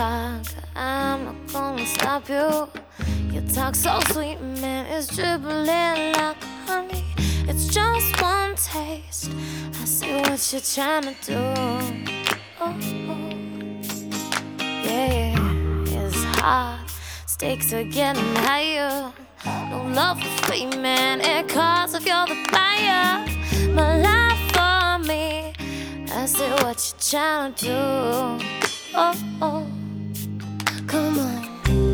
talk, I'm not gonna stop you. You talk so sweet, man, it's dribbling like honey. It's just one taste, I see what you're trying to do. Oh, oh. Yeah, it's hard, stakes are getting higher. No love for free, man, it costs if you're the buyer. My life for me, I see what you're trying to do. Oh, oh, come on.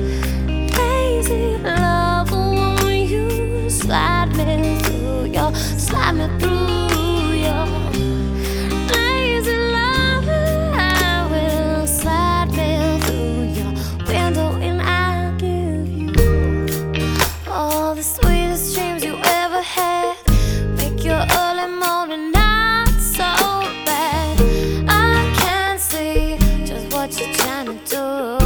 Lazy love, won't you slide me through your, slide me through your lazy love. I will slide me through your window and I'll give you all the sweetest dreams you ever had. Make your early morning not so bad. I can't see just what you're trying to do.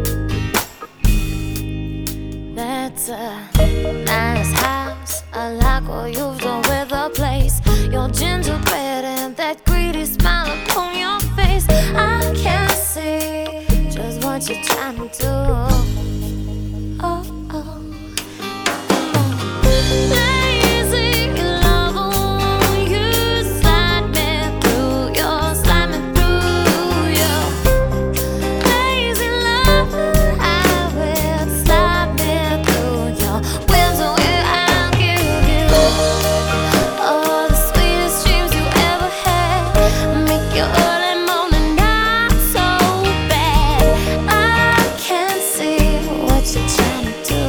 That's a nice house, I like what you've done with the place. Your gingerbread and that greedy smile upon your face. I can't see just what you're trying to do. Oh, oh. Lazy love, won't you slide me through your, slide me through your lazy love. I will slide me through your window and I'll give you all the sweetest dreams you ever had. Make your early morning not so bad. I can't see what you're trying to do.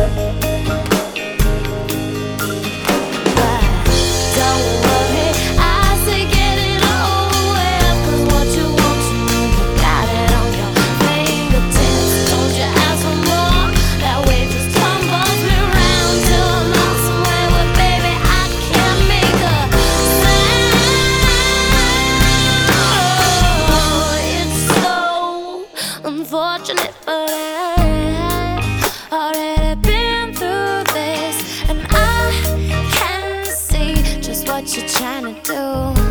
Don't worry, I say get it over, 'cause what you want, you know you got it on your fingertips. Don't you ask for more, that way just tumbles me round till I'm lost somewhere where, baby, I can't make a sound. Oh, it's so unfortunate, but I've already been through this, and I can see just what you're trying to do.